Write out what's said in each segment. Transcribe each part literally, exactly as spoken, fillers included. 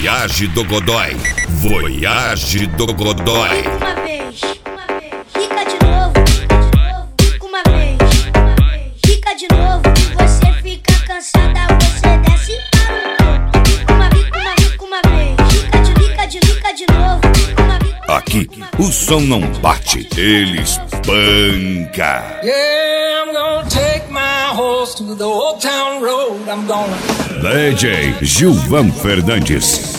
Voyage do Godoy. Voyage do Godoy. Uma vez, uma vez. Fica de novo, fica uma vez. Fica de novo, você fica cansada, você desce para uma vez, uma vez, uma vez. Fica de, fica de, fica de novo. Uma vez, Aqui o som não bate, ele espanca. Yeah, I'm gonna take my horse to the old town road. I'm gonna D J Gilvan Fernandes.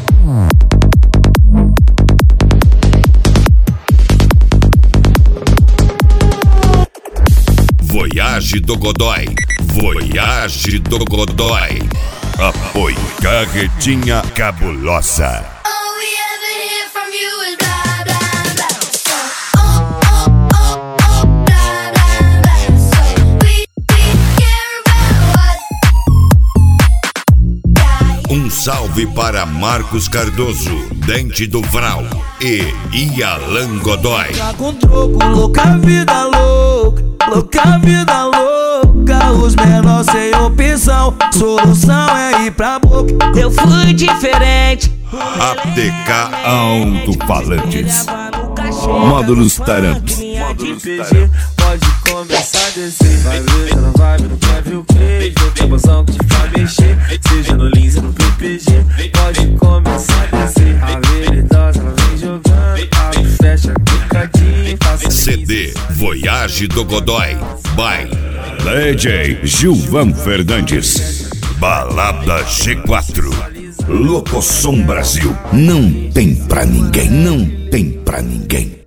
Voyage do Godoy. Voyage do Godoy. Apoio Carretinha Cabulosa. All we ever hear from you is blah, blah, blah. So, oh, oh, oh, oh, blah, blah, blah. So, we, we care about what? Um salve para Marcos Cardoso, Dente do Vral e Ialan Godoy. Tá com troco, louca vida louca, louca vida louca. Os menores sem opção, solução é ir pra boca. Eu fui diferente. A T K Alto-Falantes. Módulos Taramps. Módulos Taramps. Pode começar a descer. Vai ver, ela vai ver, não vai ver o beijo. Tem emoção que te faz mexer. Seja no Lins ou no P P G. Pode começar a descer. A veridosa, ela vem jogando. Abre, fecha, picadinho. C D Voyage do Godoy. By D J Gilvan Fernandes. Balada G quatro. Locosom Brasil. Não tem pra ninguém, não tem pra ninguém.